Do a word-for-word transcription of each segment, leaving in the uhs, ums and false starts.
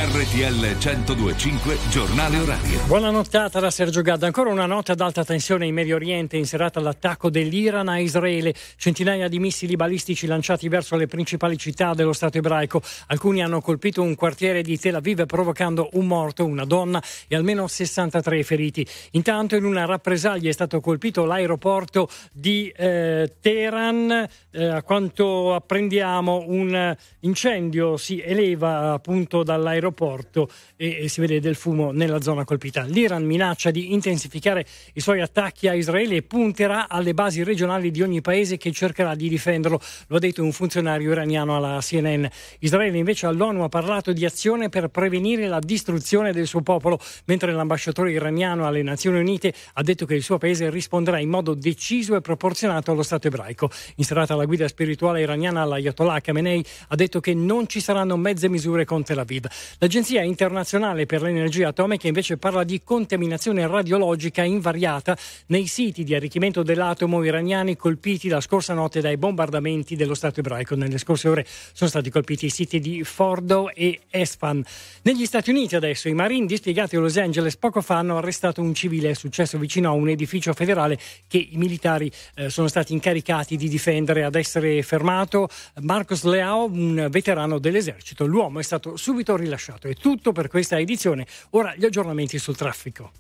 R T L centodue e cinque Giornale Orario. Buona nottata da Sergio Gadda. Ancora una notte ad alta tensione in Medio Oriente, in serata all'attacco dell'Iran a Israele. Centinaia di missili balistici lanciati verso le principali città dello Stato ebraico. Alcuni hanno colpito un quartiere di Tel Aviv, provocando un morto, una donna e almeno sessantatré feriti. Intanto, in una rappresaglia è stato colpito l'aeroporto di eh, Teheran. Eh, a quanto apprendiamo, un incendio si eleva appunto dall'aeroporto e, e si vede del fumo nella zona colpita. L'Iran minaccia di intensificare i suoi attacchi a Israele e punterà alle basi regionali di ogni paese che cercherà di difenderlo, lo ha detto un funzionario iraniano alla C N N. Israele invece all'ONU ha parlato di azione per prevenire la distruzione del suo popolo, mentre l'ambasciatore iraniano alle Nazioni Unite ha detto che il suo paese risponderà in modo deciso e proporzionato allo Stato ebraico. In serata la guida spirituale iraniana, l'Ayatollah Khamenei, ha detto che non ci saranno mezze misure con Tel Aviv. L'Agenzia internazionale per l'energia atomica invece parla di contaminazione radiologica invariata nei siti di arricchimento dell'atomo iraniani colpiti la scorsa notte dai bombardamenti dello Stato ebraico. Nelle scorse ore sono stati colpiti i siti di Fordo e Esfahan. Negli Stati Uniti adesso i Marine dispiegati a Los Angeles poco fa hanno arrestato un civile. È successo vicino a un edificio federale che i militari eh, sono stati incaricati di difendere. Ad essere fermato Marcos Leao, un veterano dell'esercito. L'uomo è stato subito rilasciato. È tutto per questa edizione. Ora gli aggiornamenti sul traffico.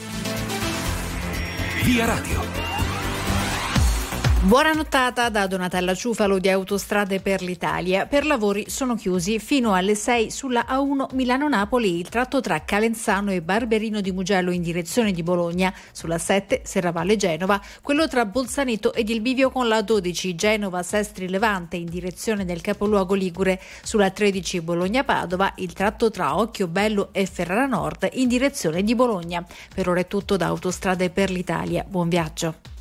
Via Radio. Buona nottata da Donatella Ciufalo di Autostrade per l'Italia. Per lavori sono chiusi fino alle sei sulla A uno Milano-Napoli il tratto tra Calenzano e Barberino di Mugello in direzione di Bologna, sulla sette Serravalle-Genova, quello tra Bolzaneto ed il bivio con la dodici Genova-Sestri-Levante in direzione del capoluogo ligure, sulla tredici Bologna-Padova il tratto tra Occhiobello e Ferrara Nord in direzione di Bologna. Per ora è tutto da Autostrade per l'Italia. Buon viaggio.